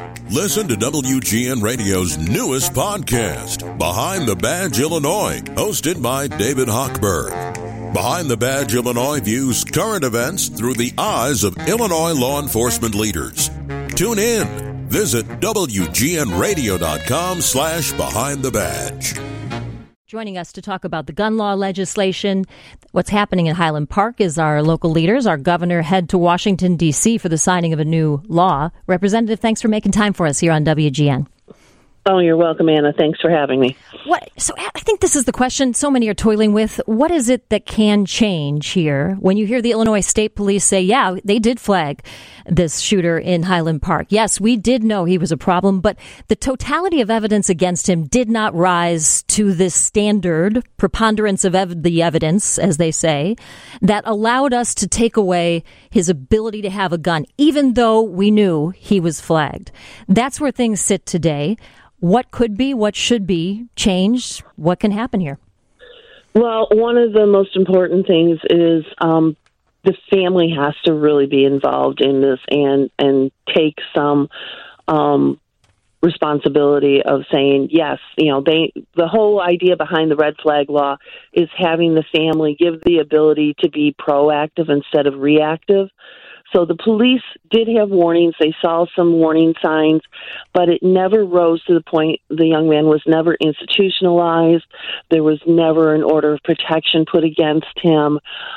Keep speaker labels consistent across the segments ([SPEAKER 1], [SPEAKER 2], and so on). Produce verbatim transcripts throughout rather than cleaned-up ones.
[SPEAKER 1] Listen to W G N Radio's newest podcast, Behind the Badge Illinois, hosted by David Hochberg. Behind the Badge Illinois views current events through the eyes of Illinois law enforcement leaders. Tune in. Visit W G N radio dot com slash behind the badge.
[SPEAKER 2] Joining us to talk about the gun law legislation, what's happening in Highland Park, is our local leaders. Our governor head to Washington, D C for the signing of a new law. Representative, thanks for making time for us here on W G N.
[SPEAKER 3] Oh, you're welcome, Anna. Thanks for having me.
[SPEAKER 2] What? So I think this is the question so many are toiling with. What is it that can change here when you hear the Illinois State Police say, yeah, they did flag this shooter in Highland Park? Yes, we did know he was a problem, but the totality of evidence against him did not rise to this standard preponderance of ev- the evidence, as they say, that allowed us to take away his ability to have a gun, even though we knew he was flagged. That's where things sit today. What could be, what should be changed? What can happen here?
[SPEAKER 3] Well, one of the most important things is um, the family has to really be involved in this and, and take some um, responsibility of saying, yes, you know, they, the whole idea behind the red flag law is having the family give the ability to be proactive instead of reactive. So the police did have warnings. They saw some warning signs, but it never rose to the point. The young man was never institutionalized. There was never an order of protection put against him.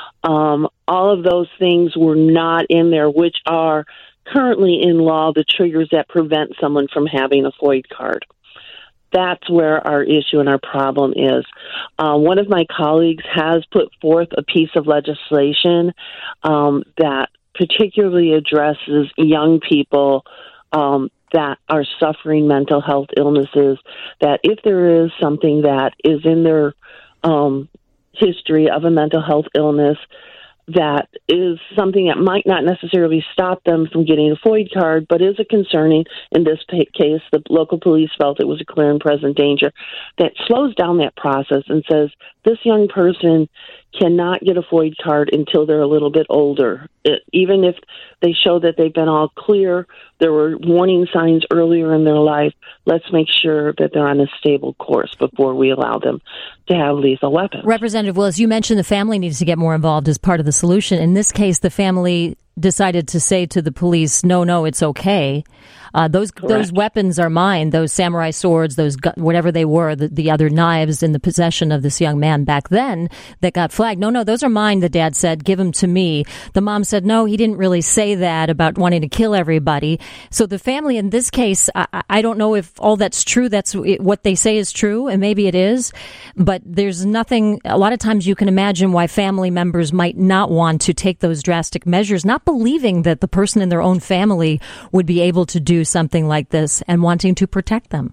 [SPEAKER 3] Um, all of those things were not in there, which are currently in law the triggers that prevent someone from having a FOID card. That's where our issue and our problem is. Uh, one of my colleagues has put forth a piece of legislation um, that particularly addresses young people um, that are suffering mental health illnesses, that if there is something that is in their um, history of a mental health illness that is something that might not necessarily stop them from getting a FOID card, but is a concerning, in this case, the local police felt it was a clear and present danger, that slows down that process and says, this young person cannot get a FOID card until they're a little bit older. It, even if they show that they've been all clear, there were warning signs earlier in their life, let's make sure that they're on a stable course before we allow them to have lethal weapons.
[SPEAKER 2] Representative Willis, you mentioned the family needs to get more involved as part of the solution. In this case, the family decided to say to the police, no, no, it's okay. Uh, those Correct. Those weapons are mine, those samurai swords, those gu- whatever they were, the, the other knives in the possession of this young man back then that got flagged. No, no, those are mine, the dad said, give them to me. The mom said, no, he didn't really say that about wanting to kill everybody. So the family in this case, I, I don't know if all that's true, that's what they say is true, and maybe it is, but there's nothing, a lot of times you can imagine why family members might not want to take those drastic measures, not believing that the person in their own family would be able to do something like this and wanting to protect them.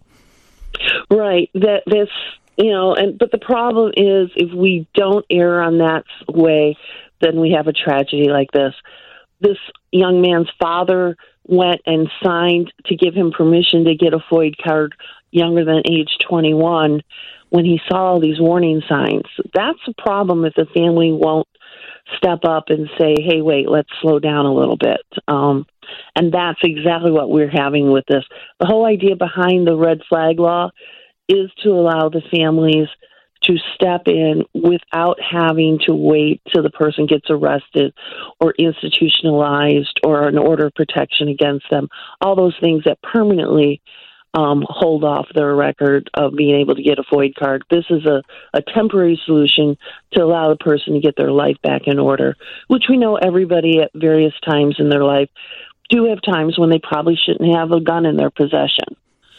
[SPEAKER 3] Right. That this, you know, and but the problem is if we don't err on that way, then we have a tragedy like this. This young man's father went and signed to give him permission to get a FOID card younger than age twenty-one when he saw all these warning signs. That's a problem if the family won't step up and say, hey, wait, let's slow down a little bit. Um, and that's exactly what we're having with this. The whole idea behind the red flag law is to allow the families to step in without having to wait till the person gets arrested or institutionalized or an order of protection against them. All those things that permanently Um, hold off their record of being able to get a FOID card. This is a, a temporary solution to allow the person to get their life back in order, which we know everybody at various times in their life do have times when they probably shouldn't have a gun in their possession.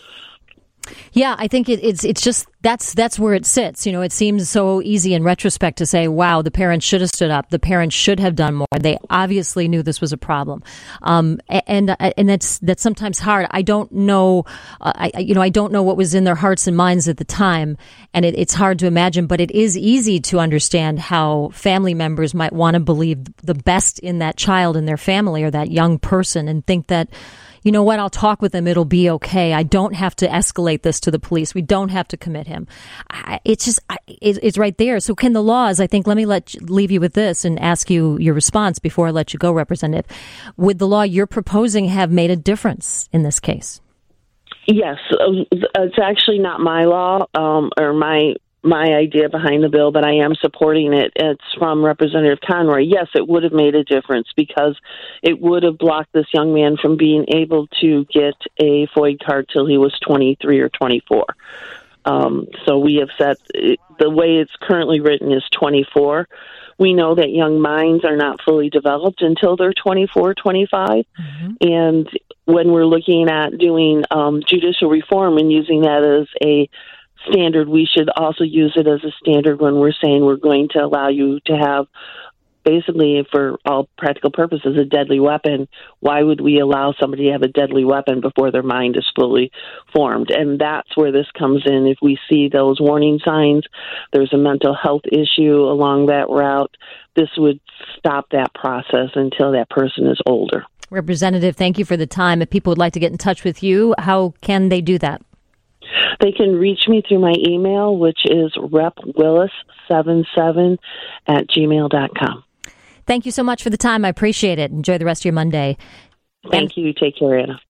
[SPEAKER 2] Yeah, I think it, it's it's just that's that's where it sits. You know, it seems so easy in retrospect to say, wow, the parents should have stood up. The parents should have done more. They obviously knew this was a problem. Um, and and that's that's sometimes hard. I don't know, uh, I you know, I don't know what was in their hearts and minds at the time. And it, it's hard to imagine, but it is easy to understand how family members might want to believe the best in that child and their family or that young person and think that, you know what, I'll talk with him, it'll be okay. I don't have to escalate this to the police. We don't have to commit him. I, it's just, I, it, it's right there. So can the laws, I think, let me let you, leave you with this and ask you your response before I let you go, Representative. Would the law you're proposing have made a difference in this case?
[SPEAKER 3] Yes. It's actually not my law um, or my my idea behind the bill, but I am supporting it. It's from Representative Conroy. Yes, it would have made a difference because it would have blocked this young man from being able to get a FOID card till he was twenty-three or twenty-four. Um, so we have set, the way it's currently written is twenty-four. We know that young minds are not fully developed until they're twenty-four, twenty-five. Mm-hmm. And when we're looking at doing um, judicial reform and using that as a standard, we should also use it as a standard when we're saying we're going to allow you to have, basically, for all practical purposes, a deadly weapon. Why would we allow somebody to have a deadly weapon before their mind is fully formed? And that's where this comes in. If we see those warning signs, there's a mental health issue along that route, this would stop that process until that person is older.
[SPEAKER 2] Representative, thank you for the time. If people would like to get in touch with you, how can they do that?
[SPEAKER 3] They can reach me through my email, which is rep willis seventy-seven at gmail dot com.
[SPEAKER 2] Thank you so much for the time. I appreciate it. Enjoy the rest of your Monday.
[SPEAKER 3] Thank and- you. Take care, Anna.